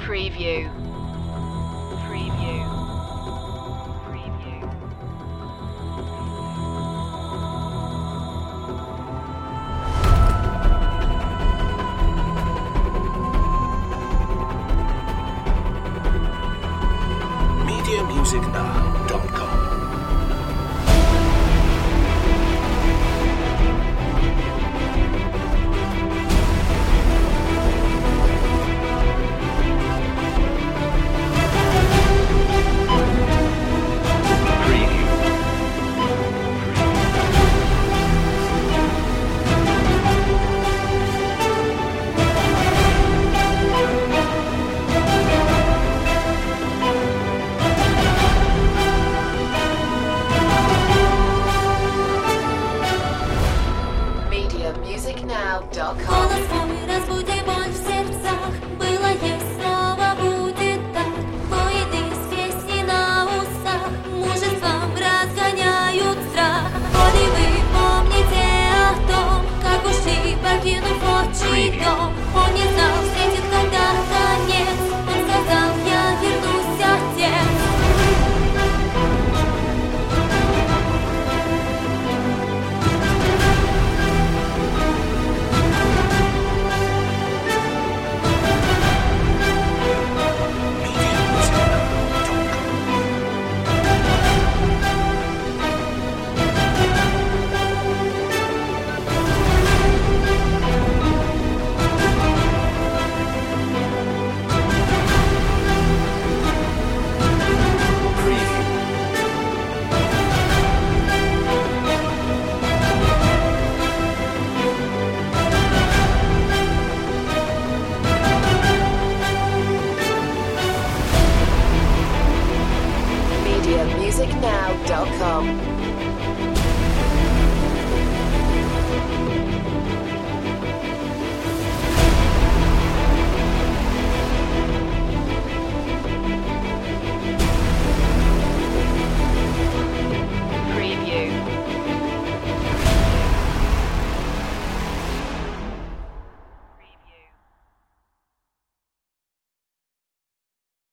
Preview. Preview. Preview. MediaMusicNow.com. MediaMusicNow.com. Голос мой разбуди боль в сердцах. Было, есть, снова будет так. Поеды с песни на устах мужеством разгоняют страх. Коли вы помните о том, как ушли, покинув отчий дом. Он не знал, встретит когда конец. Он сказал, я вернусь, отец. MediaMusicNow.com.